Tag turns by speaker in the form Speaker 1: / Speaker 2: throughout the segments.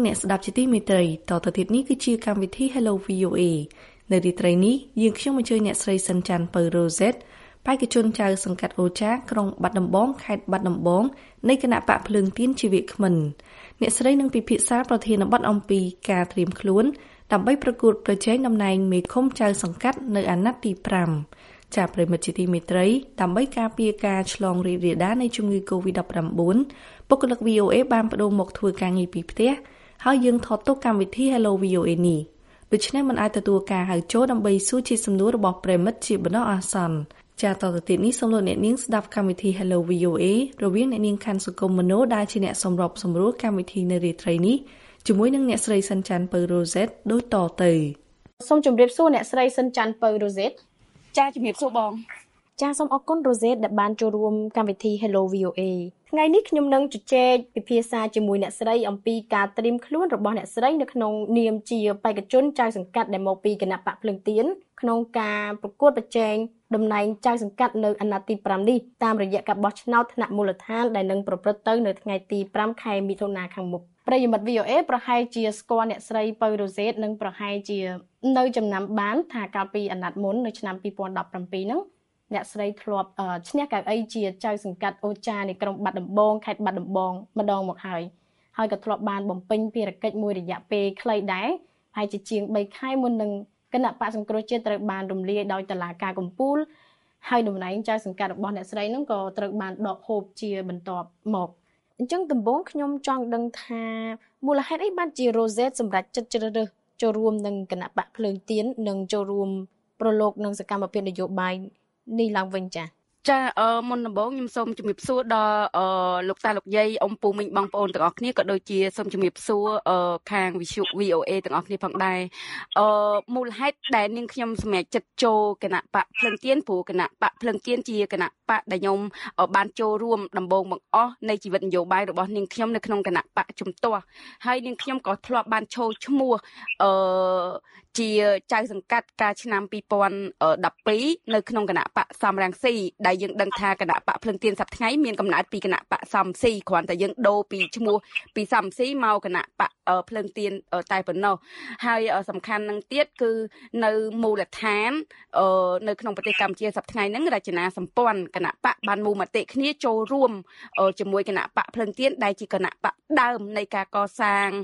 Speaker 1: អ្នកស្ដាប់ជាទីមេត្រីតទៅទៀតនេះគឺជាកម្មវិធី Hello VOA នៅរាត្រីនេះយើងខ្ញុំអញ្ជើញអ្នកស្រីសិនច័ន្ទពៅរ៉ូសេតបេក្ខជនចៅសង្កាត់អូចាក្រុងបាត់ដំបងខេត្តបាត់ដំបងនៃគណៈបកភ្លើងទៀនជាវាគ្មិនអ្នកស្រីនឹងពិភាក្សាប្រធានបទអំពីការត្រៀមខ្លួនដើម្បីប្រកួតប្រជែងតំណែងមេឃុំចៅសង្កាត់នៅអាណត្តិទី5ចាប្រិមិត្តជាទីមេត្រីដើម្បីការពារការឆ្លងរីករាលដាលនៃជំងឺ Covid-19 បុគ្គលិក VOA បានបដូរមកធ្វើការងារពីផ្ទះហើយយើងថតទុកកម្មវិធី Hello VOA នេះដូច្នេះមិនអាចទទួលការហៅចូលដើម្បីសួរជាសំណួររបស់ប្រិមិត្តជាបណ្ដោះអាសន្នចាតទៅទៀតនេះសូមលោកអ្នកនាងស្ដាប់កម្មវិធី Hello VOA រវាងអ្នកនាងខាន់សុគមមនោដែលជាអ្នកសម្របសម្រួលកម្មវិធីនៅរាត្រីនេះជាមួយនឹងអ្នកស្រីសិនច័ន្ទពៅរ៉ូសេតដូចតទៅ
Speaker 2: សូមជម្រាបសួរអ្នកស្រីសិនច័ន្ទពៅរ៉ូសេត
Speaker 3: ចាជំរាបសួរបង
Speaker 2: ចាសូមអរគុណរ៉ូសេតដែលបានចូលរួមកម្មវិធី Hello VOA ថ្ងៃនេះខ្ញុំនឹងជជែកពិភាក្សាជាមួយអ្នកស្រីអំពីការត្រៀមខ្លួនរបស់អ្នកស្រីនៅក្នុងនាមជាបេក្ខជនចៅសង្កាត់ដែលមកពីគណៈបកភ្លើងទៀនក្នុងការប្រកួតប្រជែងតំណែងចៅសង្កាត់នៅអាណត្តិទី5នេះតាមរយៈការបោះឆ្នោតថ្នាក់មូលដ្ឋានដែលនឹងប្រព្រឹត្តទៅនៅថ្ងៃទី5ខែមិថុនាខាងមុខប្រិយមិត្ត VOA ប្រហែលជាស្គាល់អ្នកស្រីពៅរ៉ូសេតនិងប្រហែលជានៅចំណាំបានថាកាលពីអាណត្តិមុននៅឆ្នាំ2017ហ្នឹងអ្នកស្រីធ្លាប់ឈ្នះកៅអីជាចៅសង្កាត់អូចានៃក្រុងបាត់ដំបងខេត្តបាត់ដំបងម្ដងមកហើយក៏ធ្លាប់បានបំពេញភារកិច្ចមួយរយៈពេលខ្លីដែរហើយជាង3ខែមុននឹងគណៈបកសង្គ្រោះជាតិត្រូវបានរំលាយដោយតុលាការកំពូលហើយតំណែងចៅសង្កាត់របស់អ្នកស្រីហ្នឹងក៏ត្រូវបានដកហូបជាបន្ទាប់មកអញ្ចឹងដំបូងខ្ញុំចង់ដឹងថាមូលហេតុអីបានជា Rosette សម្រាប់ចិត្តជ្រើសរើសចូលរួមនឹងគណៈបកភ្លើងទៀននិងចូលរួមប្រឡូកនឹងសកម្មភាពនយោបាយនេះឡើងវិញចា
Speaker 3: ចាមុនដំបូងខ្ញុំសូមជំរាបសួរដល់លោកតាលោកយាយអ៊ំពូមីងបងប្អូនទាំងអស់គ្នាក៏ដូចជាសូមជំរាបសួរខាងវិទ្យុ VOA ទាំងអស់គ្នាផងដែរមូលហេតុដែលនាងខ្ញុំសម្រេចចិត្តចូលគណៈបកភ្លើងទៀនព្រោះគណៈបកភ្លើងទៀនជាគណៈបកដែលខ្ញុំបានចូលរួមដំបូងបង្អស់នៃជីវិតនយោបាយរបស់នាងខ្ញុំនៅក្នុងគណៈបកជំទាស់ហើយនាងខ្ញុំក៏ធ្លាប់បានចូលឈ្មោះជាចៅសង្កាត់កាលឆ្នាំ2012នៅក្នុងគណៈបកសំរងស៊ីដែលយើងដឹងថាគណៈបកភ្លឹងទៀនសប្តាហ៍ថ្ងៃមានកំណើតពីគណៈបកសំស៊ីគ្រាន់តែយើងដូរពីឈ្មោះពីសំស៊ីមកគណៈបកភ្លឹងទៀនតែប៉ុណ្ណោះហើយសំខាន់នឹងទៀតគឺនៅមូលដ្ឋាននៅក្នុងប្រទេសកម្ពុជាសប្តាហ៍ថ្ងៃហ្នឹងរចនាសម្ព័ន្ធគណៈបកបានមូលមតិគ្នាចូលរួមជាមួយគណៈបកភ្លឹងទៀនដែលជាគណៈបកដើមនៃការកសាង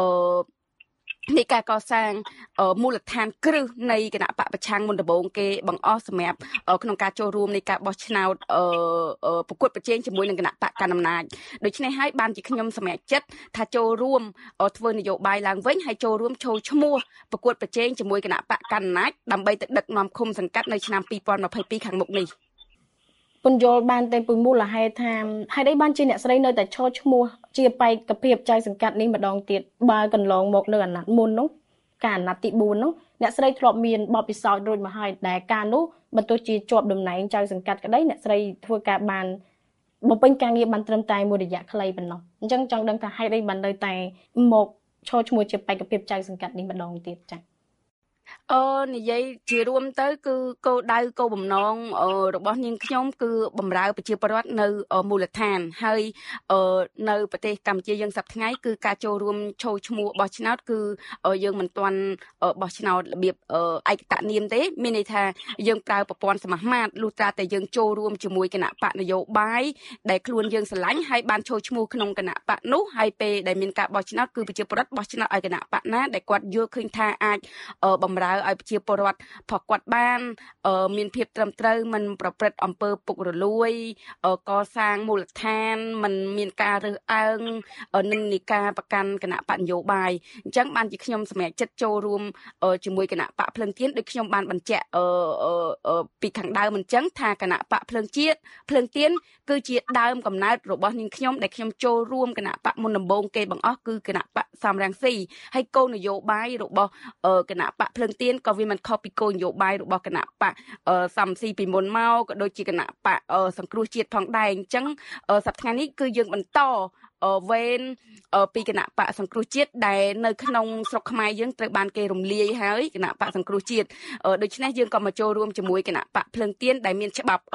Speaker 3: មូលដ្ឋានគ្រឹះនៃគណៈបកប្រឆាំងមុនដំបូងគេបង្អស់សម្រាប់ក្នុងការចូលរួមនៃការបោះឆ្នោតប្រកួតប្រជែងជាមួយនឹងគណៈបកកណ្ដាលអំណាចដូច្នេះហើយបានជាខ្ញុំសម្រេចចិត្តថាចូលរួមធ្វើនយោបាយឡើងវិញហើយចូលរួមចូលឈ្មោះប្រកួតប្រជែងជាមួយគណៈបកកណ្ដាលអំណាចដើម្បីទៅដឹកនាំឃុំសង្កាត់នៅឆ្នាំ2022ខាងមុខនេះ
Speaker 2: ពន្យល់បានតែពីមូលហេតុថាហេតុអីបានជាអ្នកស្រីនៅតែឈរឈ្មោះជាបេក្ខភាពចៅសង្កាត់នេះម្ដងទៀតបើកន្លងមកនៅអាណត្តិមុននោះការអាណត្តិទី4នោះអ្នកស្រីធ្លាប់មានបទពិសោធន៍រួចមកហើយដែលការនោះបើទោះជាជាប់តំណែងចៅសង្កាត់ក្តីអ្នកស្រីធ្វើការបានបំពេញការងារបានត្រឹមតែមួយរយៈខ្លីប៉ុណ្ណោះអញ្ចឹងចង់ដឹងថាហេតុអីបាននៅតែមកឈរឈ្មោះជាបេក្ខភាពចៅសង្កាត់នេះម្ដងទៀតចា៎
Speaker 3: និយាយជារួមទៅគឺគោលដៅគោលបំណងរបស់នាងខ្ញុំគឺបម្រើប្រជាពលរដ្ឋនៅមូលដ្ឋានហើយនៅប្រទេសកម្ពុជាយើងសប្តាហ៍ថ្ងៃគឺការចូលរួមចូលឈ្មោះបោះឆ្នោតគឺយើងមិនទាន់បោះឆ្នោតរបៀបឯកតនាមទេមានន័យថាយើងប្រើប្រព័ន្ធសមាមាត្រលុះត្រាតែយើងចូលរួមជាមួយគណៈបកនយោបាយដែលខ្លួនយើងស្រឡាញ់ហើយបានចូលឈ្មោះក្នុងគណៈបកនោះហើយពេលដែលមានការបោះឆ្នោតគឺប្រជាពលរដ្ឋបោះឆ្នោតឲ្យគណៈបកណាដែលគាត់យល់ឃើញថាអាចបម្រើឲ្យប្រជាពលរដ្ឋផងគាត់បានមានភាពត្រឹមត្រូវមិនប្រព្រឹត្តអំពើពុករលួយកសាងមូលដ្ឋានមិនមានការរើសអើងនិន្នាការប្រកាន់គណៈបកនយោបាយអញ្ចឹងបានជាខ្ញុំសម្រេចចិត្តចូលរួមជាមួយគណៈបកភ្លឹងទៀនដូចខ្ញុំបានបញ្ជាក់ពីខាងដើមអញ្ចឹងថាគណៈបកភ្លឹងទៀនគឺជាដើមកំណើតរបស់នាងខ្ញុំដែលខ្ញុំចូលរួមគណៈបកមុនដំបូងគេបង្អស់គឺគណៈបកសំរងស៊ីហើយគោលនយោបាយរបស់គណៈបកភ្លឹងទៀនក៏វាមិនខុសពីគោលនយោបាយរបស់គណៈបកសំស៊ីពីមុនមកក៏ដូចជាគណៈបកសង្គ្រោះជាតិផងដែរអញ្ចឹងសប្តាហ៍នេះគឺយើងបន្តវេនពីគណៈបកសង្គ្រោះជាតិដែលនៅក្នុងស្រុកខ្មែរយើងត្រូវបានគេរំលាយហើយគណៈបកសង្គ្រោះជាតិដូច្នេះយើងក៏មកចូលរួមជាមួយគណៈបកភ្លើងទៀនដែលមានច្បាប់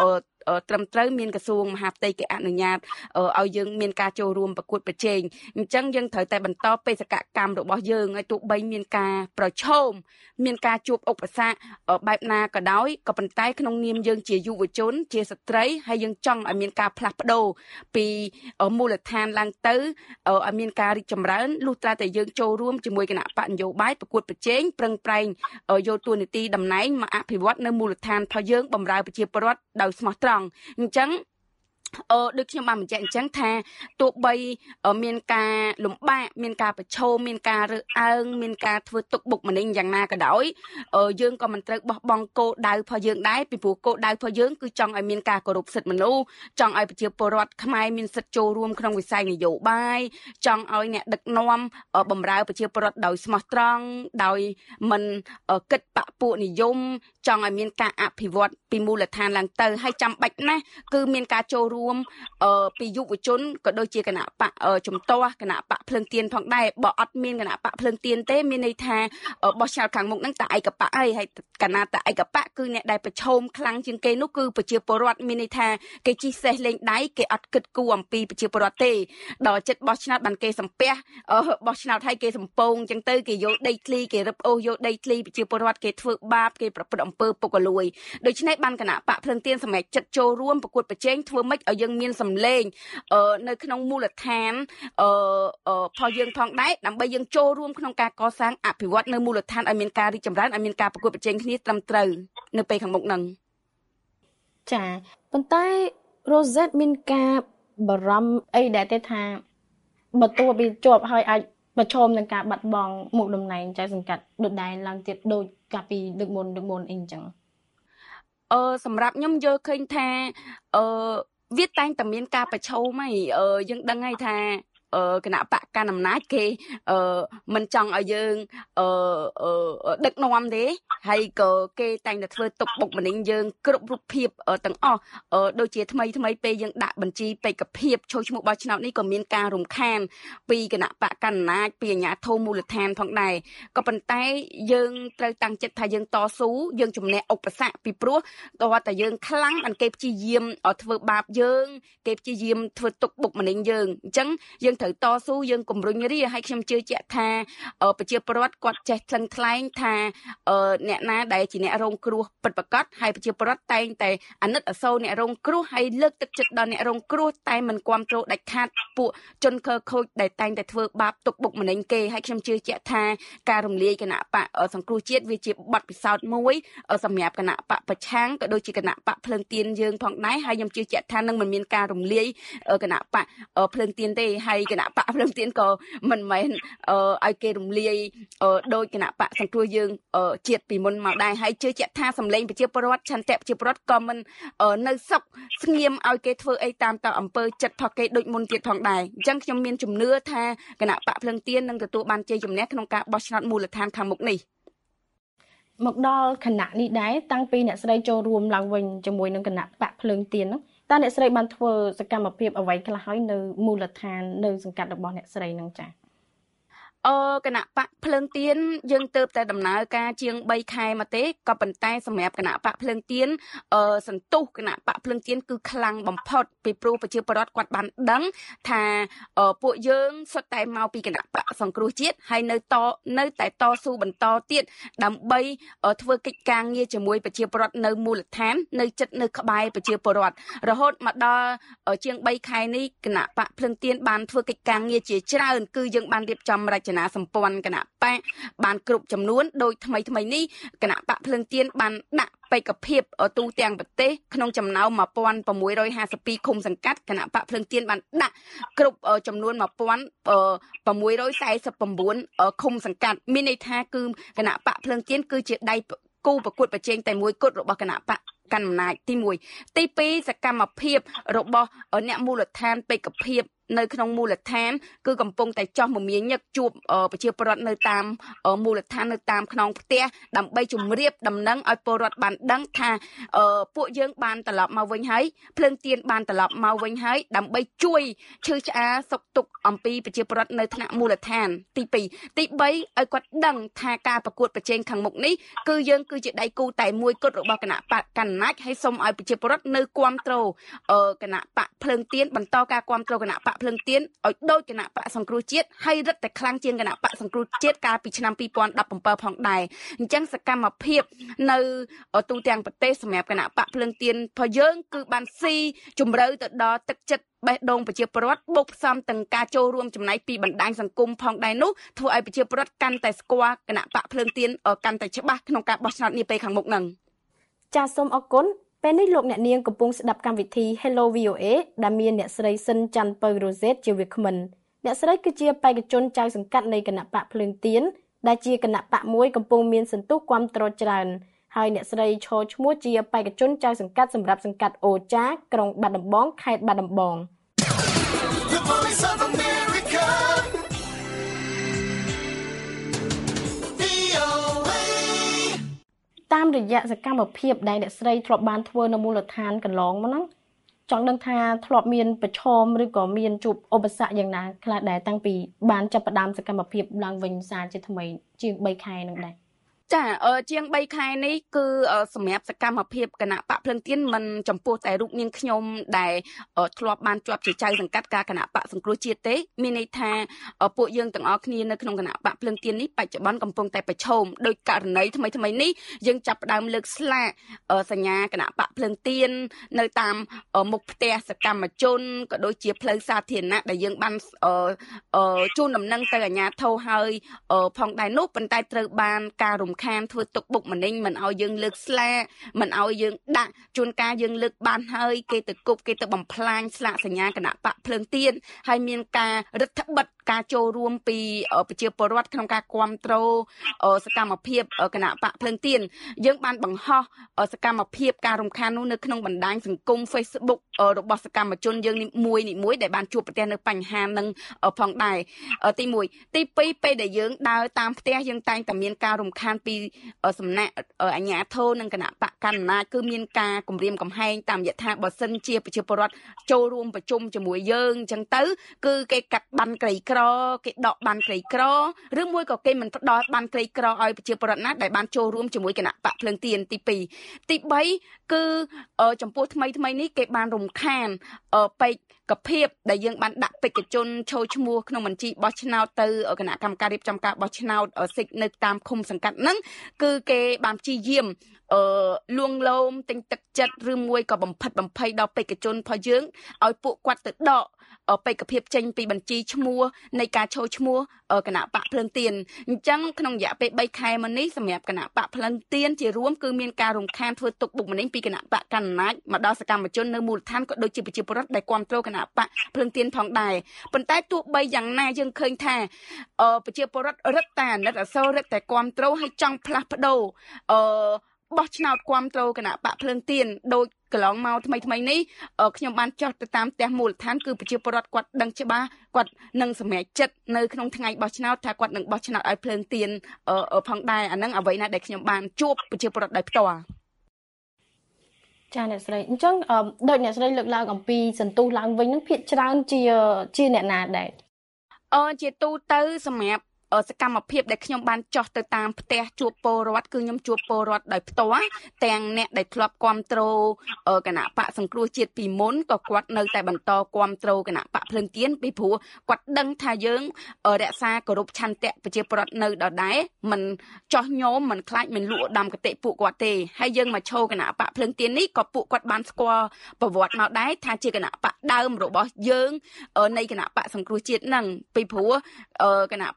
Speaker 3: ត្រឹមត្រូវមានក្រសួងមហាផ្ទៃគេអនុញ្ញាតឲ្យយើងមានការចូលរួមប្រកួតប្រជែងអញ្ចឹងយើងត្រូវតែបន្តបេសកកម្មរបស់យើងឲ្យទោះបីមានការប្រឈមមានការជួបឧបសគ្គបែបណាក៏ដោយក៏ប៉ុន្តែក្នុងនាមយើងជាយុវជនជាស្ត្រីហើយយើងចង់ឲ្យមានការផ្លាស់ប្ដូរពីមូលដ្ឋានឡើងទៅឲ្យមានការរីកចម្រើនលុះត្រាតែយើងចូលរួមជាមួយគណៈបកនយោបាយប្រកួតប្រជែងប្រឹងប្រែងយកតួនាទីតំណែងមកអភិវឌ្ឍនៅមូលដ្ឋានរបស់យើងបម្រើប្រជាពលរដ្ឋដោយស្មោះត្រង់អញ្ចឹងដូចខ្ញុំបានបញ្ជាក់អញ្ចឹងថាទោះបីមានការលំបាកមានការប្រឈមមានការរើសអើងមានការធ្វើទុកបុកម្នេញយ៉ាងណាក៏ដោយយើងក៏មិនត្រូវបោះបង់គោលដៅរបស់យើងដែរពីព្រោះគោលដៅរបស់យើងគឺចង់ឲ្យមានការគោរពសិទ្ធិមនុស្សចង់ឲ្យប្រជាពលរដ្ឋខ្មែរមានសិទ្ធិចូលរួមក្នុងវិស័យនយោបាយចង់ឲ្យអ្នកដឹកនាំបម្រើប្រជាពលរដ្ឋដោយស្មោះត្រង់ដោយមិនគិតបកពួកនិយមចង់ឲ្យមានការអភិវឌ្ឍពីមូលដ្ឋានឡើងទៅហើយចាំបាច់ណាស់គឺមានការចូលរួមពីយុវជនក៏ដូចជាគណៈបកជំទាស់គណៈបកភ្លើងទៀនផងដែរបើអត់មានគណៈបកភ្លើងទៀនទេមានន័យថាបោះឆ្នោតខាងមុខហ្នឹងតែឯកបកហើយកណាតែឯកបកគឺអ្នកដែលប្រឈមខ្លាំងជាងគេនោះគឺប្រជាពលរដ្ឋមានន័យថាគេជិះសេះលេងដៃគេអត់គិតគូរអំពីប្រជាពលរដ្ឋទេដល់ចិត្តបោះឆ្នោតបានគេសំពះបោះឆ្នោតឲ្យគេសំពងអញ្ចឹងទៅគេយកដីធ្លីគេរឹបអូសយកដីធ្លីប្រជាពលរដ្ឋគេធ្វើបាបគេប្រព្រឹត្តអំពើពុករលួយដូច្នេះបានគណៈបកភ្លើងទៀនសម្រេចចិត្តចូលរួមប្រកួតប្រជែងធ្វើម៉េចឲ្យយើងមានសម្លេងនៅក្នុងមូលដ្ឋានផលយើងផងដែរដើម្បីយើងចូលរួមក្នុងការកសាងអភិវឌ្ឍនៅមូលដ្ឋានឲ្យមានការរីកចម្រើនឲ្យមានការប្រកួតប្រជែងគ្នាត្រឹមត្រូវនៅពេលខាងមុខហ្នឹង
Speaker 2: ចាប៉ុន្តែ Rosette មានការបារម្ភអីដែរទេថាបើទោះបីជាប់ហើយអាចប្រឈមនឹងការបាត់បង់មុខតំណែងចៅសង្កាត់ដដែលឡើងទៀតដូចកាលពីដឹកមុនអីអញ្ចឹង
Speaker 3: សម្រាប់ខ្ញុំយល់ឃើញថាវាតែងតែមានការប្រឈមហើយយើងដឹងហើយថាគណៈបកកណ្ដាលអំណាចគេមិនចង់ឲ្យយើងដឹកនាំទេហើយក៏គេតែងតែធ្វើទុកបុកម្នេញយើងគ្រប់រូបភាពទាំងអស់ដូចជាថ្មីពេលយើងដាក់បញ្ជីបេក្ខភាពចូលឈ្មោះបោះឆ្នោតនេះក៏មានការរំខានពីគណៈបកកណ្ដាលអំណាចពីអាជ្ញាធរមូលដ្ឋានផងដែរក៏ប៉ុន្តែយើងត្រូវតាំងចិត្តថាយើងតស៊ូយើងជំនះឧបសគ្គពីព្រោះតើតែយើងខ្លាំងបានគេព្យាយាមធ្វើបាបយើងគេព្យាយាមធ្វើទុកបុកម្នេញយើងអញ្ចឹងយើងត្រូវតស៊ូយើងគម្រុញរាហើយខ្ញុំជឿជាក់ថាប្រជាពលរដ្ឋគាត់ចេះថ្លឹងថ្លែងថាអ្នកណាដែលជាអ្នករងគ្រោះពិតប្រាកដហើយប្រជាពលរដ្ឋតែងតែអាណិតអាសូរអ្នករងគ្រោះហើយលើកទឹកចិត្តដល់អ្នករងគ្រោះតែមិនគ្រប់គ្រងដាច់ខាតពួកជនខិលខូចដែលតែងតែធ្វើបាបទុកបុកម្នេញគេហើយខ្ញុំជឿជាក់ថាការរំលាយគណៈបកសង្គ្រោះជាតិវាជាបទពិសោធន៍មួយសម្រាប់គណៈបកប្រឆាំងក៏ដូចជាគណៈបកភ្លើងទៀនយើងផងដែរហើយខ្ញុំជឿជាក់ថានឹងមិនមានការរំលាយគណៈបកភ្លើងទៀនទេហើយគណៈបកភ្លើងទៀនក៏មិនមែនឲ្យគេរំលាយដោយគណៈបកសង្គ្រោះយើងជាតិពីមុនមកដែរហើយជឿជាក់ថាសម្លេងប្រជាពលរដ្ឋឆន្ទៈប្រជាពលរដ្ឋក៏មិននៅសុខស្ងៀមឲ្យគេធ្វើអីតាមតអំពើចិត្តផកគេដូចមុនទៀតផងដែរអញ្ចឹងខ្ញុំមានជំនឿថាគណៈបកភ្លើងទៀននឹងទទួលបានជ័យជំនះក្នុងការបោះឆ្នោតមូលដ្ឋានខាងមុខនេះ
Speaker 2: មកដល់គណៈនេះដែរតាំងពីអ្នកស្រីចូលរួមឡើងវិញជាមួយនឹងគណៈបកភ្លើងទៀនហ្នឹងតើអ្នកស្រីបានធ្វើសកម្មភាពអ្វីខ្លះហើយនៅមូលដ្ឋាននៅសង្កាត់របស់អ្នកស្រីហ្នឹងចា៎
Speaker 3: គណៈបកភ្លើងទៀនយើងទៅតែដំណើរការជាង3ខែមកទេក៏ប៉ុន្តែសម្រាប់គណៈបកភ្លើងទៀនសន្ទុះគណៈបកភ្លើងទៀនគឺខ្លាំងបំផុតពីព្រោះប្រជាពលរដ្ឋគាត់បានដឹងថាពួកយើងសុទ្ធតែមកពីគណៈបកសង្គ្រោះជាតិហើយនៅតែតស៊ូបន្តទៀតដើម្បីធ្វើកិច្ចការងារជាមួយប្រជាពលរដ្ឋនៅមូលដ្ឋាននៅចិត្តនៅក្បែរប្រជាពលរដ្ឋរហូតមកដល់ជាង3ខែនេះគណៈបកភ្លើងទៀនបានធ្វើកិច្ចការងារជាច្រើនគឺយើងបានរៀបចំរចនាសម្ព័ន្ធគណៈបកបានគ្រប់ចំនួនដោយថ្មីនេះគណៈបកភ្លើងទៀនបានដាក់បេក្ខភាពទូទាំងប្រទេសក្នុងចំណោម1652ឃុំសង្កាត់គណៈបកភ្លើងទៀនបានដាក់គ្រប់ចំនួន1649ឃុំសង្កាត់មានន័យថាគឺគណៈបកភ្លើងទៀនគឺជាដៃគូប្រកួតប្រជែងតែមួយគត់របស់គណៈបកកណ្ដាលអំណាចទី1ទី2សកម្មភាពរបស់អ្នកមូលដ្ឋានបេក្ខភាពនៅក្នុងមូលដ្ឋានគឺកំពុងតែចោះមមាញឹកជួបប្រជាពលរដ្ឋនៅតាមមូលដ្ឋាននៅតាមខ្នងផ្ទះដើម្បីជម្រាបដំណឹងឲ្យពលរដ្ឋបានដឹងថាពួកយើងបានត្រឡប់មកវិញហើយភ្លើងទៀនបានត្រឡប់មកវិញហើយដើម្បីជួយឈឺឆ្អាលសុខទុក្ខអំពីប្រជាពលរដ្ឋនៅថ្នាក់មូលដ្ឋានទី2ទី3ឲ្យគាត់ដឹងថាការប្រកួតប្រជែងខាងមុខនេះគឺយើងគឺជាដៃគូតែមួយគត់របស់គណៈបកកណ្ណាច់ហើយសូមឲ្យប្រជាពលរដ្ឋនៅគ្រប់គ្រងគណៈបកភ្លើងទៀនបន្តការគ្រប់គ្រងគណៈបកភ្លើងទៀនឲ្យដូចគណៈបកសង្គ្រោះជាតិហើយរឹតតែខ្លាំងជាងគណៈបកសង្គ្រោះជាតិកាលពីឆ្នាំ2017ផងដែរអញ្ចឹងសកម្មភាពនៅទូទាំងប្រទេសសម្រាប់គណៈបកភ្លើងទៀនរបស់យើងគឺបានស៊ីជំរឿទៅដល់ទឹកចិត្តបេះដូងប្រជាពលរដ្ឋបូកផ្សំទាំងការចូលរួមចំណែកពីបណ្ដាញសង្គមផងដែរនោះធ្វើឲ្យប្រជាពលរដ្ឋកាន់តែស្គាល់គណៈបកភ្លើងទៀនកាន់តែច្បាស់ក្នុងការបោះឆ្នោតនាពេលខាងមុខហ្នឹង
Speaker 2: ចាសសូមអរគុណពេលនេះលោកអ្នកនាងកំពុងស្ដាប់កម្មវិធី Hello VOA ដែលមានអ្នកស្រីសិនច័ន្ទពៅរ៉ូសេតជាវាគ្មិនអ្នកស្រីគឺជាបេក្ខជនចៅសង្កាត់នៃគណៈបកភ្លើងទៀនដែលជាគណៈបកមួយកំពុងមានសន្ទុះគាំទ្រច្រើនហើយអ្នកស្រីឈរឈ្មោះជាបេក្ខជនចៅសង្កាត់សម្រាប់សង្កាត់អូចាក្រុងបាត់ដំបងខេត្តបាត់ដំបងតាមរយៈសកម្មភាពដែលអ្នកស្រីធ្លាប់បានធ្វើនៅមូលដ្ឋានកន្លងមកហ្នឹងចង់ដឹងថាធ្លាប់មានប្រឈមឬក៏មានជួបឧបសគ្គយ៉ាងណាខ្លះដែរតាំងពីបានចាប់ផ្ដើមសកម្មភាពឡើងវិញសារជាថ្មីជាង3ខែហ្នឹងដែរ
Speaker 3: ចាជាង3ខែនេះគឺសម្រាប់សកម្មភាពគណៈបកភ្លើងទៀនមិនចំពោះតែរូបនាងខ្ញុំដែលធ្លាប់បានជាប់ជាចៅសង្កាត់ការគណៈបកសង្គ្រោះជាតិទេមានន័យថាពួកយើងទាំងអស់គ្នានៅក្នុងគណៈបកភ្លើងទៀននេះបច្ចុប្បន្នកំពុងតែប្រឈមដោយករណីថ្មីនេះយើងចាប់ផ្ដើមលើកស្លាកសញ្ញាគណៈបកភ្លើងទៀននៅតាមមុខផ្ទះសកម្មជនក៏ដូចជាផ្លូវសាធារណៈដែលយើងបានជូនដំណឹងទៅអាជ្ញាធរហើយផងដែរនោះប៉ុន្តែត្រូវបានការរំខានធ្វើទុកបុកម្នេញមិនឲ្យយើងលើកស្លាកមិនឲ្យយើងដាក់ជួនកាលយើងលើកបានហើយគេទៅគប់គេទៅបំផ្លាញស្លាកសញ្ញាគណៈបកភ្លើងទៀនហើយមានការរដ្ឋបិទការចូលរួមពីប្រជាពលរដ្ឋក្នុងការគ្រប់គ្រងសកម្មភាពគណៈបកភ្លើងទៀនយើងបានបង្ហោះសកម្មភាពការរំខាននោះនៅក្នុងបណ្ដាញសង្គម Facebook របស់សកម្មជនយើងនីមួយដែលបានជួបប្រទះនៅបញ្ហានឹងផងដែរទី1ទី2ពេលដែលយើងដើរតាមផ្ទះយើងតែងតែមានការរំខានពីសំណាក់អាជ្ញាធរនិងគណៈបកកណ្ដាលគឺមានការគំរាមកំហែងតាមរយៈថាបើសិនជាប្រជាពលរដ្ឋចូលរួមប្រជុំជាមួយយើងអញ្ចឹងទៅគឺគេកាត់បានក្រីក្រគេដកបានក្រីក្រឬមួយក៏គេមិនផ្ដល់បានក្រីក្រឲ្យប្រជាពលរដ្ឋណាដែលបានចូលរួមជាមួយគណៈបកភ្លើងទៀនទី2ទី3គឺចំពោះថ្មីនេះគេបានរំខានបេក្ខភាពដែលយើងបានដាក់បេក្ខជនចូលឈ្មោះក្នុងបញ្ជីបោះឆ្នោតទៅគណៈកម្មការរៀបចំការបោះឆ្នោតសិទ្ធិនៅតាមឃុំសង្កាត់ហ្នឹងគឺគេបានព្យាយាមលួងលោមទិញទឹកចិត្តឬមួយក៏បំផិតបំភ័យដល់បេក្ខជនរបស់យើងឲ្យពួកគាត់ទៅដកបេក្ខភាពចេញពីបញ្ជីឈ្មោះនៃការចូលឈ្មោះគណៈបកភ្លើងទៀនអញ្ចឹងក្នុងរយៈពេល3ខែមកនេះសម្រាប់គណៈបកភ្លើងទៀនជារួមគឺមានការរំខានធ្វើទុកបុកម្នេញពីគណៈបកកណ្ដាលមកដល់សកម្មជននៅមូលដ្ឋានក៏ដូចជាប្រជាពលរដ្ឋដែលគ្រប់គ្រងគណៈបកភ្លើងទៀនផងដែរប៉ុន្តែទោះបីយ៉ាងណាយើងឃើញថាប្រជាពលរដ្ឋរឹតតែអាណិតអាសូររឹតតែគ្រប់គ្រងឲ្យចង់ផ្លាស់ប្ដូរបោះឆ្នោតគ្រប់គ្រងគណៈបកភ្លើងទៀនដោយកន្លងមកថ្មីនេះខ្ញុំបានចុះទៅតាមផ្ទះមូលដ្ឋានគឺប្រជាពលរដ្ឋគាត់ដឹងច្បាស់គាត់នឹងសម្រេចចិត្តនៅក្នុងថ្ងៃបោះឆ្នោតថាគាត់នឹងបោះឆ្នោតឲ្យភ្លើងទៀនផងដែរអានឹងអ្វីណាដែលខ្ញុំបានជួបប្រជាពលរដ្ឋដោយផ្ទាល់
Speaker 2: ចាអ្នកស្រីអញ្ចឹងដូចអ្នកស្រីលើកឡើងអំពីសន្ទុះឡើងវិញនឹងភាគច្រើនជាអ្នកណាដែរ
Speaker 3: ជាទូទៅសម្រាប់សកម្មភាពដែលខ្ញុំបានចោះទៅតាមផ្ទះជួបពលរដ្ឋគឺខ្ញុំជួបពលរដ្ឋដោយផ្ទាល់ទាំងអ្នកដែលធ្លាប់គ្រប់គ្រងគណៈបកសង្គ្រោះជាតិពីមុនក៏គាត់នៅតែបន្តគ្រប់គ្រងគណៈបកភ្លើងទៀនពីព្រោះគាត់ដឹងថាយើងរក្សាគោរពឆន្ទៈប្រជាពលរដ្ឋនៅដដែលមិនចោះញោមមិនខ្លាចមិនលួចឧត្តមគតិពួកគាត់ទេហើយយើងមកឈរគណៈបកភ្លើងទៀននេះក៏ពួកគាត់បានស្គាល់ប្រវត្តិមកដែរថាជាគណៈបកដើមរបស់យើងនៃគណៈបកសង្គ្រោះជាតិហ្នឹងពីព្រោះគណៈបកសម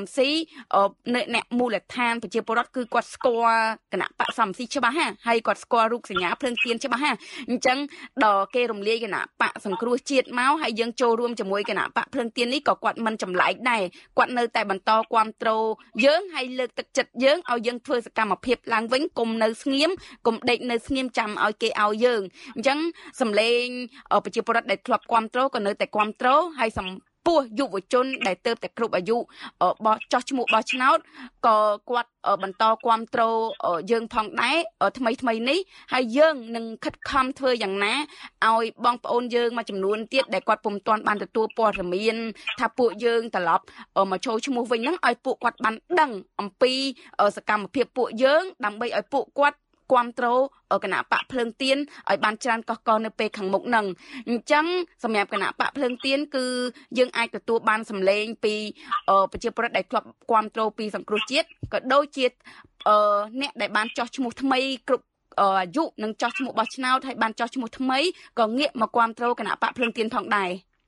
Speaker 3: សំស៊ីអ្នកមូលដ្ឋានប្រជាពលរដ្ឋគឺគាត់ស្គាល់គណៈបកសំស៊ីច្បាស់ហាហើយគាត់ស្គាល់រូបសញ្ញាភ្លើងទៀនច្បាស់ហាអញ្ចឹងដល់គេរំលាយគណៈបកសង្គ្រោះជាតិមកហើយយើងចូលរួមជាមួយគណៈបកភ្លើងទៀននេះក៏គាត់មិនចម្លែកដែរគាត់នៅតែបន្តគាំទ្រយើងហើយលើកទឹកចិត្តយើងឲ្យយើងធ្វើសកម្មភាពឡើងវិញកុំនៅស្ងៀមកុំដេកនៅស្ងៀមចាំឲ្យគេឲ្យយើងអញ្ចឹងសម្លេងប្រជាពលរដ្ឋដែលធ្លាប់គាំទ្រក៏នៅតែគាំទ្រហើយពោះយុវជនដែលទៅតែគ្រប់អាយុបោះចោះឈ្មោះបោះឆ្នោតក៏គាត់បន្តគាំទ្រយើងផងដែរថ្មីនេះហើយយើងនឹងខិតខំធ្វើយ៉ាងណាឲ្យបងប្អូនយើងមួយចំនួនទៀតដែលគាត់ពុំទាន់បានទទួលព័ត៌មានថាពួកយើងត្រឡប់មកចូលឈ្មោះវិញហ្នឹងឲ្យពួកគាត់បានដឹងអំពីសកម្មភាពពួកយើងដើម្បីឲ្យពួកគាត់គាំទ្រគណៈបកភ្លើងទៀនឲ្យបានច្រើនកកនៅពេលខាងមុខហ្នឹងអញ្ចឹងសម្រាប់គណៈបកភ្លើងទៀនគឺយើងអាចទទួលបានសម្លេងពីប្រជាពលរដ្ឋដែលធ្លាប់គាំទ្រពីសង្គ្រោះជាតិក៏ដូចជាអ្នកដែលបានចោះឈ្មោះថ្មីគ្រប់អាយុនិងចោះឈ្មោះបោះឆ្នោតហើយបានចោះឈ្មោះថ្មីក៏ងាកមកគាំទ្រគណៈបកភ្លើងទៀនផងដែរ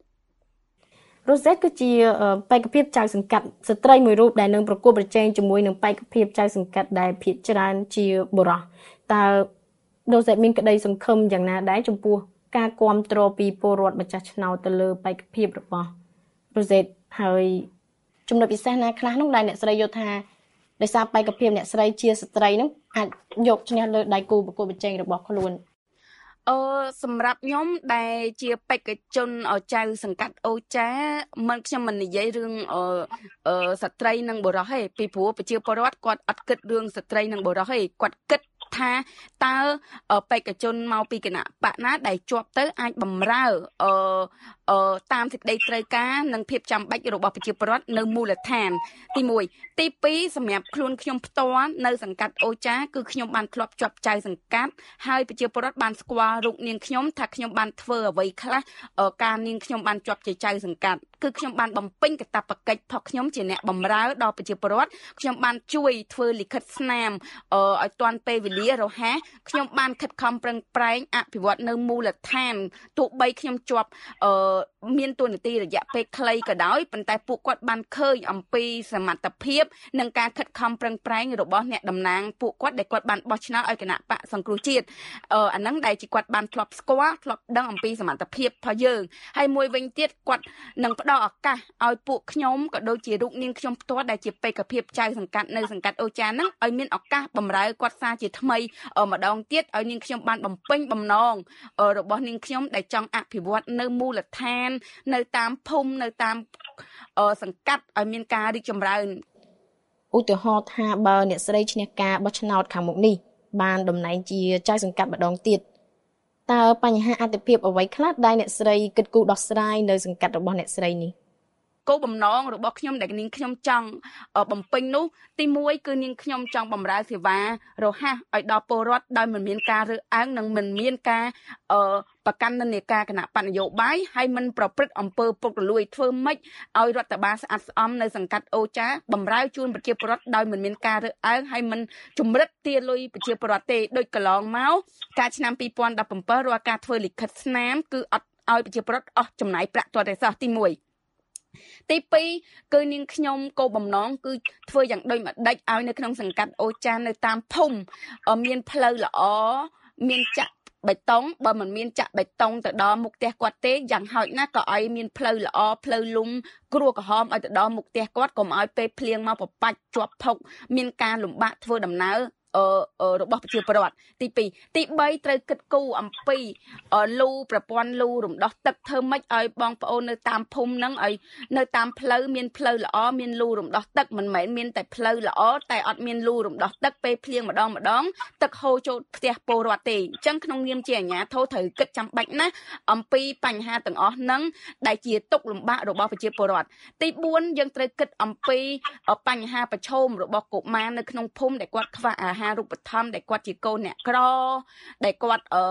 Speaker 2: Rosette គឺជាបេក្ខភាពចៅសង្កាត់ស្ត្រីមួយរូបដែលនឹងប្រកួតប្រជែងជាមួយនឹងបេក្ខភាពចៅសង្កាត់ដែលភាគច្រើនជាបុរសតើ Rosette មានក្តីសង្ឃឹមយ៉ាងណាដែរចំពោះការគាំទ្រពីពលរដ្ឋម្ចាស់ឆ្នោតទៅលើបេក្ខភាពរបស់ Rosette ហើយចំណុចពិសេសណាខ្លះនោះដែលអ្នកស្រីយល់ថាដោយសារបេក្ខភាពអ្នកស្រីជាស្ត្រីនឹងអាចយកឈ្នះលើដៃគូប្រកួតប្រជែងរបស់ខ្លួន
Speaker 3: សម្រាប់ខ្ញុំដែលជាបេក្ខជនចៅសង្កាត់អូចាខ្ញុំមិននិយាយរឿងស្ត្រីនិងបុរសទេពីព្រោះប្រជាពលរដ្ឋគាត់អត់គិតរឿងស្ត្រីនិងបុរសទេគាត់គិតថាតើបេក្ខជនមកពីគណៈបកណាដែលជាប់ទៅអាចបំរើតាមសេចក្តីត្រូវការនិងភាពចាំបាច់របស់ប្រជាពលរដ្ឋនៅមូលដ្ឋានទី1ទី2សម្រាប់ខ្លួនខ្ញុំផ្ទាល់នៅសង្កាត់អូចាគឺខ្ញុំបានធ្លាប់ជាប់ចៅសង្កាត់ហើយប្រជាពលរដ្ឋបានស្គាល់រូបនាងខ្ញុំថាខ្ញុំបានធ្វើអ្វីខ្លះការនាងខ្ញុំបានជាប់ជាចៅសង្កាត់គឺខ្ញុំបានបំពេញកាតព្វកិច្ចរបស់ខ្ញុំជាអ្នកបម្រើដល់ប្រជាពលរដ្ឋខ្ញុំបានជួយធ្វើលិខិតស្នាមឲ្យទាន់ពេលវេលារហ័សខ្ញុំបានខិតខំប្រឹងប្រែងអភិវឌ្ឍនៅមូលដ្ឋានទោះបីខ្ញុំជាប់មានតួនាទីរយៈពេលខ្លីក៏ដោយប៉ុន្តែពួកគាត់បានឃើញអំពីសមត្ថភាពនិងការខិតខំប្រឹងប្រែងរបស់អ្នកតំណាងពួកគាត់ដែលគាត់បានបោះឆ្នោតឲ្យគណៈបកសង្គ្រោះជាតិអាហ្នឹងដែលជាគាត់បានធ្លាប់ស្គាល់ធ្លាប់ដឹងអំពីសមត្ថភាពរបស់យើងហើយមួយវិញទៀតគាត់នឹងផ្ដល់ឱកាសឲ្យពួកខ្ញុំក៏ដូចជារូបនាងខ្ញុំផ្ទាល់ដែលជាបេក្ខភាពចៅសង្កាត់នៅសង្កាត់អូចាហ្នឹងឲ្យមានឱកាសបម្រើគាត់សារជាថ្មីម្ដងទៀតឲ្យនាងខ្ញុំបានបំពេញបំណងរបស់នាងខ្ញុំដែលចង់អភិវឌ្ឍនៅមូលដ្ឋាននៅតាមភូមិនៅតាមសង្កាត់ឲ្យមានការរីកចម្រើន
Speaker 2: ឧទាហរណ៍ថាបើអ្នកស្រីឈ្នះការបោះឆ្នោតខាងមុខនេះបានតំណែងជាចៅសង្កាត់ម្ដងទៀតតើបញ្ហាអតិភិបអ្វីខ្លះដែលអ្នកស្រីគិតគូរដោះស្រាយនៅសង្កាត់របស់អ្នកស្រីនេះ
Speaker 3: គោលបំណងរបស់ខ្ញុំដែលនាងខ្ញុំចង់បំពេញនោះទី1គឺនាងខ្ញុំចង់បម្រើសេវារហ័សឲ្យដល់ពលរដ្ឋដោយមិនមានការរើសអើងនិងមិនមានការប្រកាន់និន្នាការគណៈបកនយោបាយហើយមិនប្រព្រឹត្តអំពើពុករលួយធ្វើម៉េចឲ្យរដ្ឋបាលស្អាតស្អំនៅសង្កាត់អូចាបម្រើជូនប្រជាពលរដ្ឋដោយមិនមានការរើសអើងហើយមិនជំរិតទារលុយប្រជាពលរដ្ឋទេដូចកន្លងមកកាលឆ្នាំ2017រាល់ការធ្វើលិខិតស្នាមគឺអត់ឲ្យប្រជាពលរដ្ឋអស់ចំណាយប្រាក់ទាល់តែសោះទី1ទី2គឺនាងខ្ញុំគោលបំណងគឺធ្វើយ៉ាងដូចម្ដេចឲ្យនៅក្នុងសង្កាត់អូចានៅតាមភូមិមានផ្លូវល្អមានចាក់បេតុងបើមិនមានចាក់បេតុងទៅដល់មុខផ្ទះគាត់ទេយ៉ាងហោចណាស់ក៏ឲ្យមានផ្លូវល្អផ្លូវលំគ្រោះក្រហមឲ្យទៅដល់មុខផ្ទះគាត់កុំឲ្យពេលភ្លៀងមកប្របាច់ជាប់ភុកមានការលំបាកធ្វើដំណើររបស់ប្រជាពលរដ្ឋទី2ទី3ត្រូវគិតគូរអំពីលូប្រព័ន្ធលូរំដោះទឹកធ្វើម៉េចឲ្យបងប្អូននៅតាមភូមិហ្នឹងឲ្យនៅតាមផ្លូវមានផ្លូវល្អមានលូរំដោះទឹកមិនមែនមានតែផ្លូវល្អតែអត់មានលូរំដោះទឹកពេលភ្លៀងម្ដងទឹកហូរចូលផ្ទះពលរដ្ឋទេអញ្ចឹងក្នុងនាមជាអាជ្ញាធរត្រូវគិតចាំបាច់ណាស់អំពីបញ្ហាទាំងអស់ហ្នឹងដែលជាទុក្ខលំបាករបស់ប្រជាពលរដ្ឋទី4យើងត្រូវគិតអំពីបញ្ហាប្រឈមរបស់កុមារនៅក្នុងភូមិដែលគាត់ខ្វះអាហារូបត្ថម្ភដែលគាត់ជាកូនអ្នកក្រដែលគាត់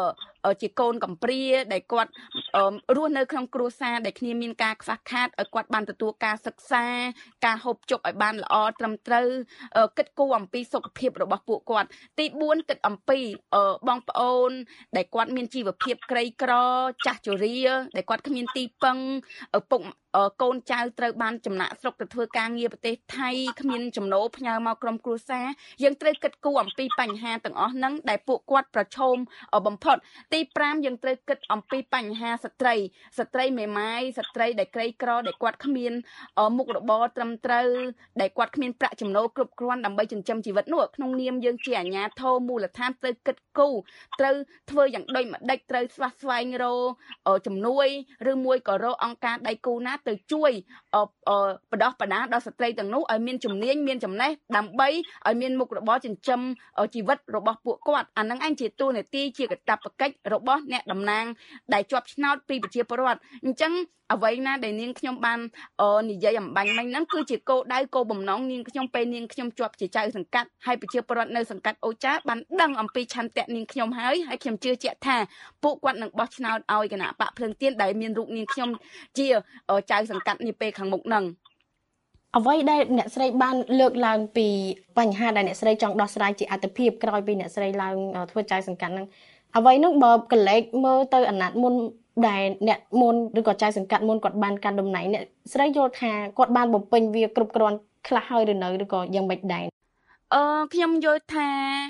Speaker 3: ជាកូនកំព្រាដែលគាត់រស់នៅក្នុងគ្រួសារដែលគ្នាមានការខ្វះខាតឲ្យគាត់បានទទួលការសិក្សាការហូបចុកឲ្យបានល្អត្រឹមត្រូវគិតគូរអំពីសុខភាពរបស់ពួកគាត់ទី4គិតអំពីបងប្អូនដែលគាត់មានជីវភាពក្រីក្រចាស់ជរាដែលគាត់គ្មានទីពឹងពុកកូនចៅត្រូវបានចំណាក់ស្រុកទៅធ្វើការងារប្រទេសថៃគ្មានចំណូលផ្ញើមកក្រុមគ្រួសារយើងត្រូវគិតគូរអំពីបញ្ហាទាំងអស់ហ្នឹងដែលពួកគាត់ប្រឈមបំផុតទី5យើងត្រូវគិតអំពីបញ្ហាស្ត្រីមេម៉ាយស្ត្រីដែលក្រីក្រដែលគាត់គ្មានមុខរបរត្រឹមត្រូវដែលគាត់គ្មានប្រាក់ចំណូលគ្រប់គ្រាន់ដើម្បីចិញ្ចឹមជីវិតនោះក្នុងនាមយើងជាអាជ្ញាធរមូលដ្ឋានត្រូវគិតគូរត្រូវធ្វើយ៉ាងដូចម្ដេចត្រូវស្វែងរកជំនួយឬមួយក៏រកអង្គការដៃគូណាទៅជួយបដោះបដាដល់ស្ត្រីទាំងនោះឲ្យមានជំនាញមានចំណេះដើម្បីឲ្យមានមុខរបរចិញ្ចឹមជីវិតរបស់ពួកគាត់អានឹងឯងជាតួនាទីជាកាតព្វកិច្ចរបស់អ្នកតំណាងដែលជាប់ឆ្នោតពីប្រជាពលរដ្ឋអញ្ចឹងអ្វីណាដែលនាងខ្ញុំបាននិយាយអំបញ្ញមិញហ្នឹងគឺជាគោលដៅគោលបំណងនាងខ្ញុំពេលនាងខ្ញុំជាប់ជាចៅសង្កាត់ហើយប្រជាពលរដ្ឋនៅសង្កាត់អូចាបានដឹងអំពីឆន្ទៈនាងខ្ញុំហើយខ្ញុំជឿជាក់ថាពួកគាត់នឹងបោះឆ្នោតឲ្យគណៈបកភ្លើងទៀនដែលមានរូបនាងខ្ញុំជាចៅសង្កាត់នាពេលខាងមុខហ្នឹង
Speaker 2: អ្វីដែលអ្នកស្រីបានលើកឡើងពីបញ្ហាដែលអ្នកស្រីចង់ដោះស្រាយជាអត្ថភាពក្រោយពីអ្នកស្រីឡើងធ្វើចៅសង្កាត់ហ្នឹងអ្វីនោះបើកលេចមើលទៅអាណត្តិមុនដែលអ្នកមុនឬក៏ចៅសង្កាត់មុនគាត់បានកាន់តំណែងអ្នកស្រីយល់ថាគាត់បានបំពេញវាគ្រប់គ្រាន់ខ្លះហើយឬនៅឬក៏យ៉ាងម៉េចដែរ
Speaker 3: ខ្ញុំយល់ថា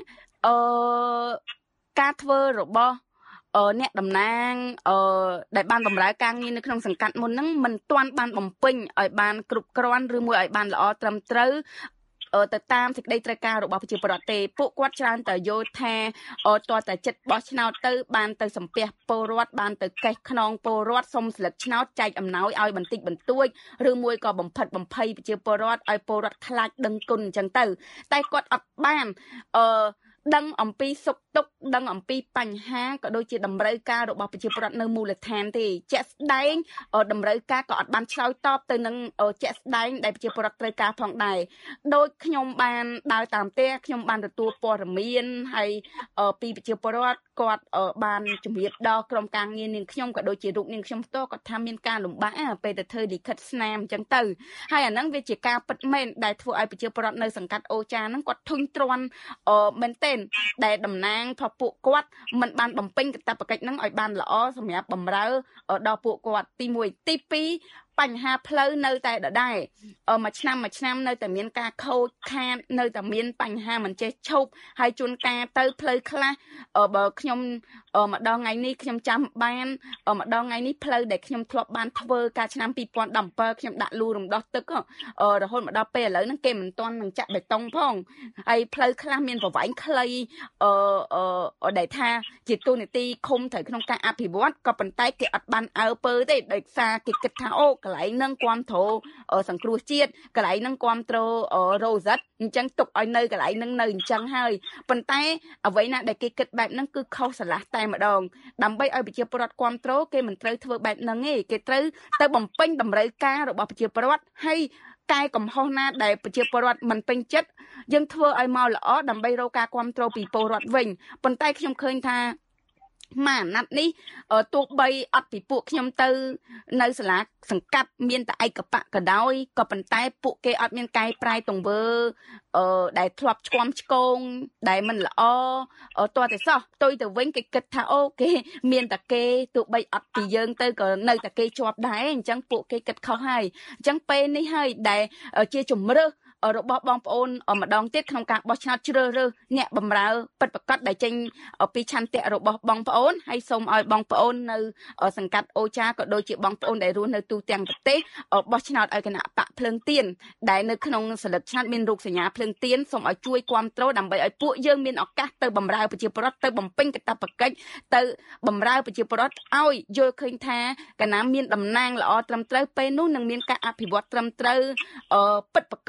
Speaker 3: ការធ្វើរបស់អ្នកតំណាងដែលបានបម្រើការងារនៅក្នុងសង្កាត់មុនហ្នឹងមិនទាន់បានបំពេញឲ្យបានគ្រប់គ្រាន់ឬមួយឲ្យបានល្អត្រឹមត្រូវទៅតាមសេចក្តីត្រូវការរបស់ប្រជាពលរដ្ឋទេពួកគាត់ច្រើនតែយល់ថាតើតែចិត្តបោះឆ្នោតទៅបានទៅសំពះពលរដ្ឋបានទៅកេះខ្នងពលរដ្ឋសុំស្លឹកឆ្នោតចែកអំណោយឲ្យបន្តិចបន្តួចឬមួយក៏បំផិតបំភ័យប្រជាពលរដ្ឋឲ្យពលរដ្ឋខ្លាចដឹងគុណអញ្ចឹងទៅតែគាត់អត់បានដឹងអំពីសុខទុក្ខដឹងអំពីបញ្ហាក៏ដូចជាតម្រូវការរបស់ប្រជាពលរដ្ឋនៅមូលដ្ឋានទេជាក់ស្ដែងតម្រូវការក៏អត់បានឆ្លើយតបទៅនឹងជាក់ស្ដែងដែលប្រជាពលរដ្ឋត្រូវការផងដែរដោយខ្ញុំបានដើរតាមផ្ទះខ្ញុំបានទទួលព័ត៌មានហើយពីប្រជាពលរដ្ឋគាត់បានជំរាបដល់ក្រុមការងារនាងខ្ញុំក៏ដូចជារូបនាងខ្ញុំផ្ទាល់គាត់ថាមានការលំបាកពេលទៅធ្វើលិខិតស្នាមអញ្ចឹងទៅហើយអាហ្នឹងវាជាការពិតមែនដែលធ្វើឲ្យប្រជាពលរដ្ឋនៅសង្កាត់អូចាហ្នឹងគាត់ធុញទ្រាន់មែនទែនដែលតំណាងរបស់ពួកគាត់មិនបានបំពេញកាតព្វកិច្ចហ្នឹងឲ្យបានល្អសម្រាប់បម្រើដល់ពួកគាត់ទី1ទី2បញ្ហាផ្លូវនៅតែដដែលមួយឆ្នាំនៅតែមានការខូចខាតនៅតែមានបញ្ហាមិនចេះឈប់ហើយជួនកាលទៅផ្លូវខ្លះបើខ្ញុំម្ដងថ្ងៃនេះខ្ញុំចាំបានម្ដងថ្ងៃនេះផ្លូវដែលខ្ញុំធ្លាប់បានធ្វើកាលឆ្នាំ2017ខ្ញុំដាក់លូរំដោះទឹករហូតមកដល់ពេលឥឡូវហ្នឹងគេមិនទាន់នឹងចាក់បេតុងផងហើយផ្លូវខ្លះមានប្រវែងខ្លីដែលថាជាទូនាទីឃុំត្រូវក្នុងការអភិវឌ្ឍក៏ប៉ុន្តែគេអត់បានអើពើទេដោយសារគេគិតថាអូកន្លែងហ្នឹងគាំទ្រសង្គ្រោះជាតិកន្លែងហ្នឹងគាំទ្ររ៉ូសិតអញ្ចឹងទុកឲ្យនៅកន្លែងហ្នឹងនៅអញ្ចឹងហើយប៉ុន្តែអ្វីណាដែលគេគិតបែបហ្នឹងគឺខុសស្រឡះតែម្ដងដើម្បីឲ្យប្រជាពលរដ្ឋគាំទ្រគេមិនត្រូវធ្វើបែបហ្នឹងទេគេត្រូវទៅបំពេញតម្រូវការរបស់ប្រជាពលរដ្ឋហើយកែកំហុសណាដែលប្រជាពលរដ្ឋមិនពេញចិត្តយើងធ្វើឲ្យមកល្អដើម្បីរកការគាំទ្រពីពលរដ្ឋវិញប៉ុន្តែខ្ញុំឃើញថាម៉ាអាណត្តិនេះទោះបីអត់ពីពួកខ្ញុំទៅនៅសាលាសង្កាត់មានតែឯកបៈក៏ដោយក៏ប៉ុន្តែពួកគេអត់មានកែប្រែទង្វើដែលធ្លាប់ឆ្គាំឆ្គងដែលមិនល្អតើតែសោះផ្ទុយទៅវិញគេគិតថាអូគេមានតែគេទោះបីអត់ពីយើងទៅក៏នៅតែគេជាប់ដែរអញ្ចឹងពួកគេគិតខុសហើយអញ្ចឹងពេលនេះហើយដែលជាជំរឿសរបស់បងប្អូនម្ដងទៀតក្នុងការបោះឆ្នោតជ្រើសរើសអ្នកបម្រើពិតប្រាកដដែលចេញពីឆន្ទៈរបស់បងប្អូនហើយសូមឲ្យបងប្អូននៅសង្កាត់អូចាក៏ដូចជាបងប្អូនដែលរស់នៅទូទាំងប្រទេសបោះឆ្នោតឲ្យគណៈបកភ្លើងទៀនដែលនៅក្នុងសិលឹកឆ្នោតមានរូបសញ្ញាភ្លើងទៀនសូមឲ្យជួយគ្រប់គ្រងដើម្បីឲ្យពួកយើងមានឱកាសទៅបម្រើប្រជាពលរដ្ឋទៅបំពេញកាតព្វកិច្ចទៅបម្រើប្រជាពលរដ្ឋឲ្យយល់ឃើញថាកាលណាមានតំណាងល្អត្រឹមត្រូវពេលនោះនឹងមានការអភិវឌ្ឍត្រឹមត្រូវពិតប្រាកដមួយ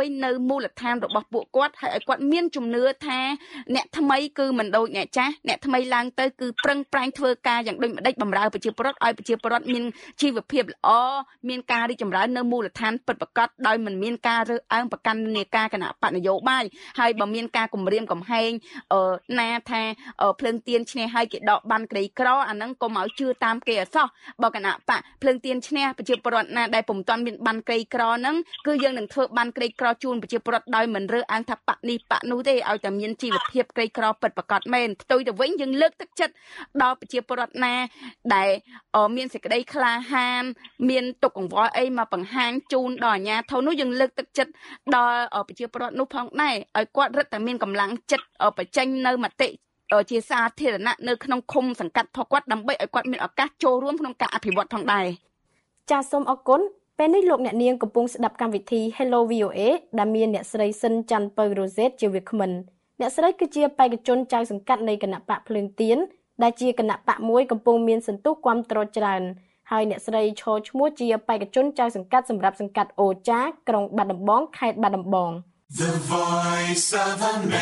Speaker 3: មួយនៅមូលដ្ឋានរបស់ពួកគាត់ហើយឲ្យគាត់មានជំនឿថាអ្នកថ្មីគឺមិនដូចអ្នកចាស់អ្នកថ្មីឡើងទៅគឺប្រឹងប្រែងធ្វើការយ៉ាងដូចម្ដេចបម្រើប្រជាពលរដ្ឋឲ្យប្រជាពលរដ្ឋមានជីវភាពល្អមានការរីកចម្រើននៅមូលដ្ឋានពិតប្រាកដដោយមិនមានការរើសអើងប្រកាន់នាការគណៈបកនយោបាយហើយបើមានការគំរាមកំហែងណាថាភ្លើងទៀនឈ្នះហើយគេដកបានក្រីក្រអាហ្នឹងកុំឲ្យជឿតាមគេអសោះបើគណៈបកភ្លើងទៀនឈ្នះប្រជាពលរដ្ឋណាដែលពុំទាន់មានបានក្រីក្រហ្នឹងគឺយើងនឹងធ្វើបានក្រីក្រជូនប្រជាពលរដ្ឋដោយមិនរើសអើងថាបកនេះបកនោះទេឲ្យតែមានជីវភាពក្រីក្រពិតប្រាកដមែនផ្ទុយទៅវិញយើងលើកទឹកចិត្តដល់ប្រជាពលរដ្ឋណាដែលមានសេចក្តីក្លាហានមានទុកកង្វល់អីមកបង្ហាញជូនដល់អាជ្ញាធរនោះយើងលើកទឹកចិត្តដល់ប្រជាពលរដ្ឋនោះផងដែរឲ្យគាត់រឹតតែមានកម្លាំងចិត្តបញ្ចេញនៅមតិជាសាធារណៈនៅក្នុងឃុំសង្កាត់ផងគាត់ដើម្បីឲ្យគាត់មានឱកាសចូលរួមក្នុងការអភិវឌ្ឍផងដែរ
Speaker 2: ចាសសូមអរគុណពេលនេះលោកអ្នកនាងកំពុងស្ដាប់កម្មវិធី Hello VOA ដែលមានអ្នកស្រីសិនច័ន្ទពៅរ៉ូសេតជាវាគ្មិនអ្នកស្រីគឺជាបេក្ខជនចៅសង្កាត់នៃគណៈបកភ្លើងទៀនដែលជាគណៈបកមួយកំពុងមានសន្ទុះគាំទ្រច្រើនហើយអ្នកស្រីឈរឈ្មោះជាបេក្ខជនចៅសង្កាត់សម្រាប់សង្កាត់អូចាក្រុងបាត់ដំបងខេត្តបាត់ដំបង
Speaker 4: The Voice of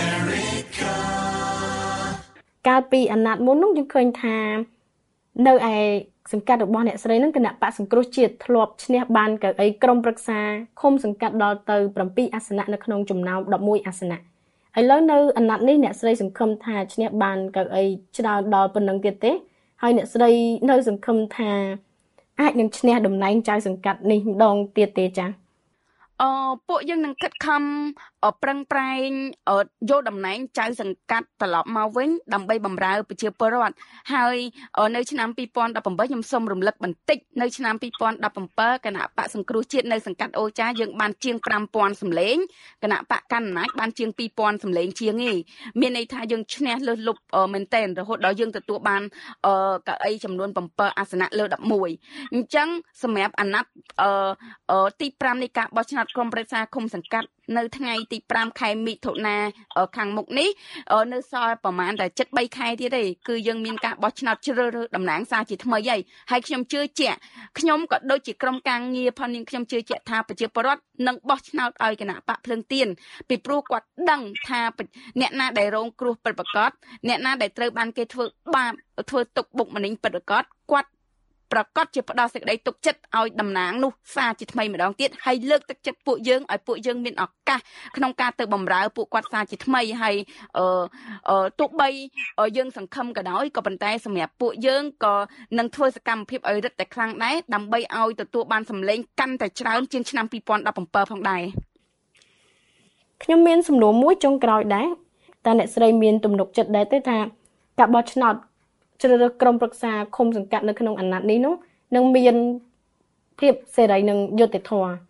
Speaker 4: America
Speaker 2: កាលពីអាណត្តិមុននោះយើងឃើញថានៅឯសង្កាត់របស់អ្នកស្រីនឹងគណៈបកសង្គ្រោះជាតិធ្លាប់ឈ្នះបានកៅអីក្រុមប្រឹក្សាឃុំសង្កាត់ដល់ទៅ7អាសនៈនៅក្នុងចំណោម11អាសនៈឥឡូវនៅអាណត្តិនេះអ្នកស្រីសង្ឃឹមថាឈ្នះបានកៅអីច្រើនដល់ប៉ុណ្ណឹងទៀតទេហើយអ្នកស្រីនៅសង្ឃឹមថាអាចនឹងឈ្នះតំណែងចៅសង្កាត់នេះម្ដងទៀតទេចា៎
Speaker 3: ពួកយើងនឹងខិតខំប្រឹងប្រែងយកតំណែងចៅសង្កាត់ត្រឡប់មកវិញដើម្បីបម្រើប្រជាពលរដ្ឋហើយនៅឆ្នាំ2018ខ្ញុំសូមរំលឹកបន្តិចនៅឆ្នាំ2017គណៈបកសង្គ្រោះជាតិនៅសង្កាត់អូចាយើងបានជាង5000សម្លេងគណៈបកកណ្ដាលអំណាចបានជាង2000សម្លេងជាងឯងមានន័យថាយើងឈ្នះលើសលប់មែនទែនរហូតដល់យើងទទួលបានកៅអីចំនួន7អាសនៈលើ11អញ្ចឹងសម្រាប់អាណត្តិទី5នៃការបោះឆ្នោតក្រុមប្រឹក្សាឃុំសង្កាត់នៅថ្ងៃទី5ខែមិថុនាខាងមុខនេះនៅសល់ប្រហែលតែ7-3ខែទៀតទេគឺយើងមានការបោះឆ្នោតជ្រើសរើសតំណាងសាជាថ្មីហើយខ្ញុំជឿជាក់ខ្ញុំក៏ដូចជាក្រុមការងារផងនាងខ្ញុំជឿជាក់ថាប្រជាពលរដ្ឋនឹងបោះឆ្នោតឲ្យគណៈបកភ្លើងទៀនពីព្រោះគាត់ដឹងថាអ្នកណាដែលរងគ្រោះពិតប្រាកដអ្នកណាដែលត្រូវបានគេធ្វើបាបធ្វើទុកបុកម្នេញពិតប្រាកដគាត់ប្រកាសជាផ្ដល់សេចក្តីទុកចិត្តឲ្យតំណាងនោះសារជាថ្មីម្ដងទៀតហើយលើកទឹកចិត្តពួកយើងឲ្យពួកយើងមានឱកាសក្នុងការទៅបម្រើពួកគាត់សារជាថ្មីហើយទោះបីយើងសង្ឃឹមក៏ដោយក៏ប៉ុន្តែសម្រាប់ពួកយើងក៏នឹងធ្វើសកម្មភាពឲ្យរឹតតែខ្លាំងដែរដើម្បីឲ្យទទួលបានសម្លេងកាន់តែច្រើនជាងឆ្នាំ2017ផងដែរ
Speaker 2: ខ្ញុំមានសំណួរមួយចុងក្រោយដែរតើអ្នកស្រីមានទំនុកចិត្តដែរទេថាការបោះឆ្នោតជ្រើសរើសក្រុមប្រឹក្សាឃុំសង្កាត់នៅក្នុងអាណត្តិនេះនោះនឹងមានភាពសេរីនិងយុត្តិធម៌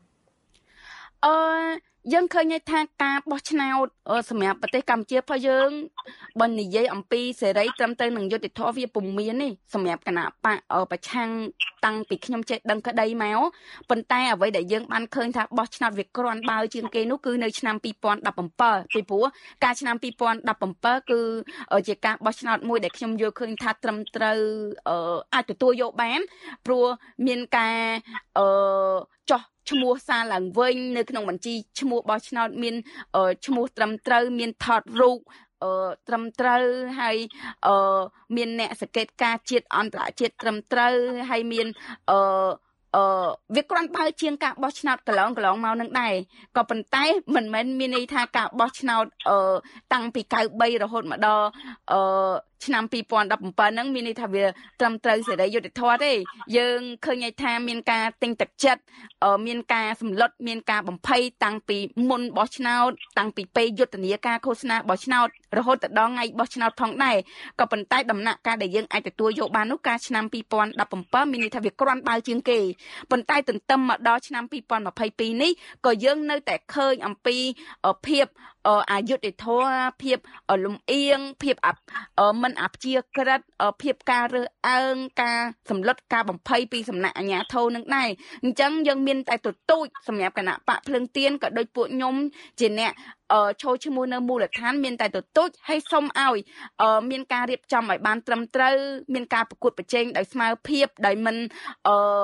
Speaker 3: យើងឃើញថាការបោះឆ្នោតសម្រាប់ប្រទេសកម្ពុជារបស់យើងបើនិយាយអំពីសេរីត្រឹមត្រូវនឹងយុត្តិធម៌វាពុំមានទេសម្រាប់គណៈបកប្រឆាំងតាំងពីខ្ញុំចេះដឹងក្តីមកប៉ុន្តែអ្វីដែលយើងបានឃើញថាបោះឆ្នោតវាក្រាន់បើជាងគេនោះគឺនៅឆ្នាំ2017ពីព្រោះការឆ្នាំ2017គឺជាការបោះឆ្នោតមួយដែលខ្ញុំយល់ឃើញថាត្រឹមត្រូវអាចទទួលយកបានព្រោះមានការចោះឈ្មោះសារឡើងវិញនៅក្នុងបញ្ជីឈ្មោះបោះឆ្នោតមានឈ្មោះត្រឹមត្រូវមានថតរូបត្រឹមត្រូវហើយមានអ្នកសង្កេតការជាតិអន្តរជាតិត្រឹមត្រូវហើយមានវាគ្រាន់បើជាងការបោះឆ្នោតកន្លងមកនឹងដែរក៏ប៉ុន្តែមិនមែនមានន័យថាការបោះឆ្នោតតាំងពី93រហូតមកដល់ឆ្នាំ2017ហ្នឹងមានន័យថាវាត្រឹមត្រូវសេរីយុត្តិធម៌ទេយើងឃើញថាមានការទិញទឹកចិត្តមានការសម្លុតមានការបំភ័យតាំងពីមុនបោះឆ្នោតតាំងពីពេលយុទ្ធនាការឃោសនាបោះឆ្នោតរហូតដល់ថ្ងៃបោះឆ្នោតផងដែរក៏ប៉ុន្តែដំណាក់កាលដែលយើងអាចទទួលយកបាននោះការឆ្នាំ2017មានន័យថាវាគ្រាន់បើជាងគេប៉ុន្តែទន្ទឹមមកដល់ឆ្នាំ2022នេះក៏យើងនៅតែឃើញអំពីភាពអយុត្តិធម៌ភាពលំអៀងភាពមិនអព្យាក្រឹតភាពការរើសអើងការសម្លុតការបំភ័យពីសំណាក់អាជ្ញាធរនឹងដែរអញ្ចឹងយើងមានតែទទូចសម្រាប់គណៈបកភ្លើងទៀនក៏ដូចពួកខ្ញុំជាអ្នកចូលឈ្មោះនៅមូលដ្ឋានមានតែទទូចឲ្យសុំឲ្យមានការរៀបចំឲ្យបានត្រឹមត្រូវមានការប្រកួតប្រជែងដោយស្មើភាពដោយមិន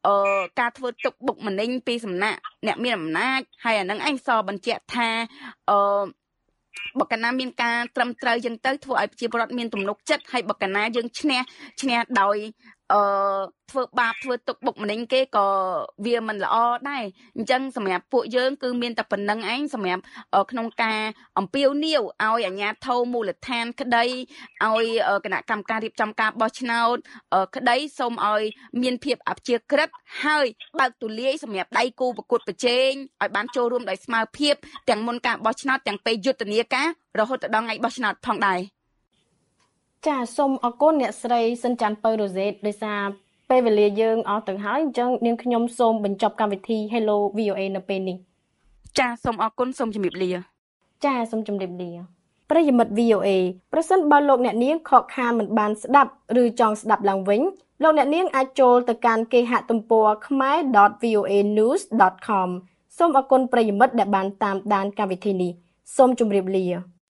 Speaker 3: ការធ្វើទុកបុកម្នេញពីសំណាក់អ្នកមានអំណាចហើយអានឹងឯងសបញ្ជាក់ថាបើកាលណាមានការត្រឹមត្រូវចឹងទៅធ្វើឲ្យប្រជាពលរដ្ឋមានទំនុកចិត្តហើយបើកាលណាយើងឈ្នះដោយធ្វើបាបធ្វើទុកបុកម្នេញគេក៏វាមិនល្អដែរអញ្ចឹងសម្រាប់ពួកយើងគឺមានតែប៉ុណ្្នឹងឯងសម្រាប់ក្នុងការអំពាវនាវឲ្យអាជ្ញាធរមូលដ្ឋានក្តីឲ្យគណៈកម្មការរៀបចំការបោះឆ្នោតក្តីសូមឲ្យមានភាពអព្យាក្រឹតហើយបើកទូលាយសម្រាប់ដៃគូប្រកួតប្រជែងឲ្យបានចូលរួមដោយស្មើភាពទាំងមុនការបោះឆ្នោតទាំងពេលយុទ្ធនាការរហូតដល់ថ្ងៃបោះឆ្នោតផងដែរ
Speaker 2: ចាសូមអរគុណអ្នកស្រីសិនច័ន្ទពៅរ៉ូសេតដោយសារពេលវេលាយើងអស់ទៅហើយអញ្ចឹងនាងខ្ញុំសូមបញ្ចប់កម្មវិធី Hello VOA នៅពេលនេះ
Speaker 3: ចាសូមអរគុណសូមជម្រាបលា
Speaker 2: ចាសូមជម្រាបលាប្រិយមិត្ត VOA ប្រសិនបើលោកអ្នកនាងខកខានមិនបានស្ដាប់ឬចង់ស្ដាប់ឡើងវិញលោកអ្នកនាងអាចចូលទៅកាន់គេហទំព័រ khmer.voanews.com សូមអរគុណប្រិយមិត្តដែលបានតាមដានកម្មវិធីនេះសូមជម្រាបលា